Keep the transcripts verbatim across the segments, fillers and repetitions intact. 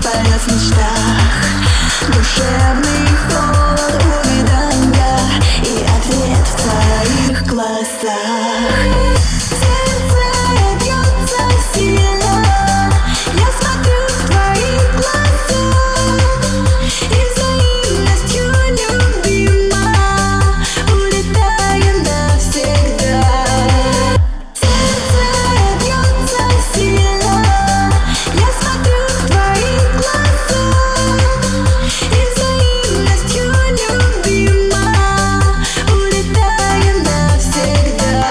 полет в мечтах, душевный холод увядания и ответ в твоих глазах. Сердце бьется сильно, я смотрю в твои глаза, и взаимностью любима улетаем навсегда. Сердце бьется сильно, я смотрю в твои глаза, и взаимностью любима улетаем навсегда.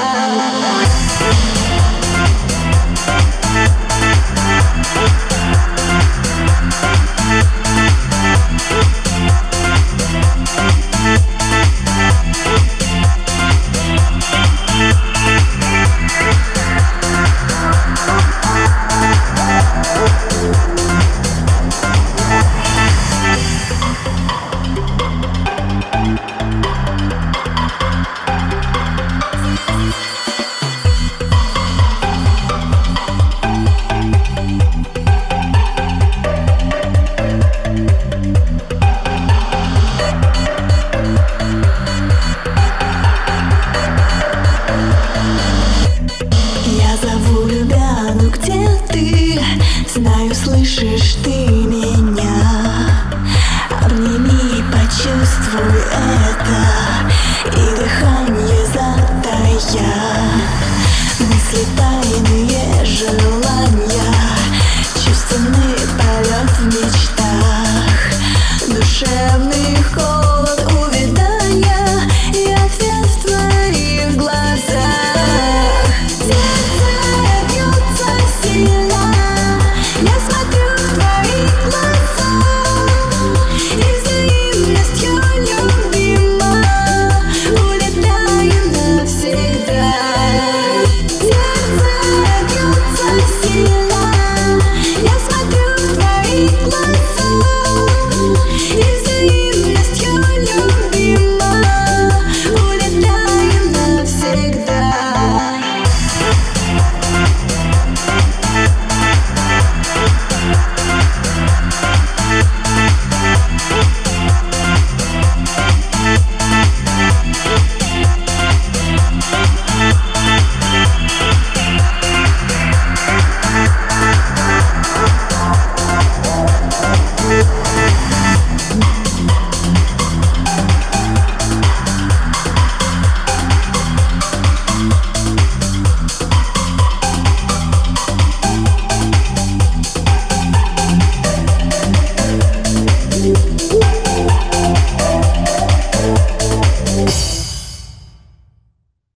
Я зову, любя, ну где ты? Знаю, слышишь ты меня. Обними, почувствуй это.